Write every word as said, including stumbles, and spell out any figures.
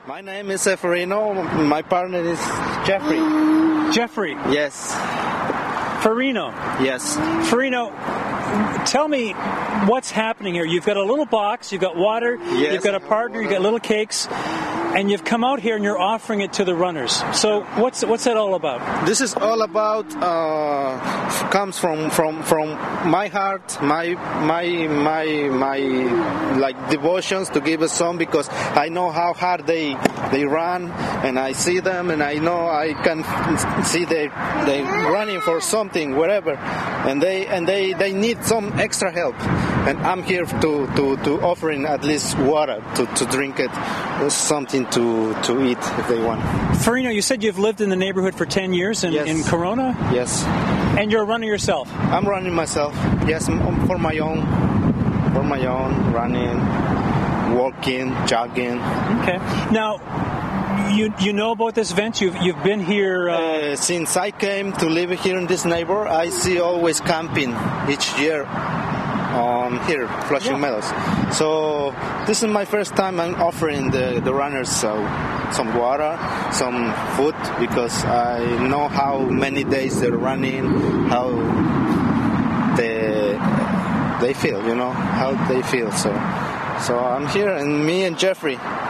My name is Farino. My partner is Jeffrey. Jeffrey. Yes. Farino. Yes. Farino, tell me what's happening here. You've got a little box, you've got water, yes, you've got a partner, you've got little cakes, and you've come out here and you're offering it to the runners. So what's what's that all about? This is all about uh, comes from, from, from my heart, my my my my like devotions to give a song, because I know how hard they they run, and I see them, and I know I can see they they running for something wherever, and they and they, they need some extra help, and I'm here to, to, to offering at least water to, to drink it, something to, to eat if they want. Farino, you said you've lived in the neighborhood for ten years in, yes. in Corona? Yes. And you're a runner yourself? I'm running myself. Yes, for my own, for my own, running, walking, jogging. Okay. Now, you you know about this event? You've you've been here uh... Uh, since I came to live here in this neighbor. I see always camping each year on here, Flushing yeah. Meadows. So this is my first time I'm offering the, the runners so, some water, some food, because I know how many days they're running, how they they feel, you know, how they feel. So so I'm here, and me and Jeffrey.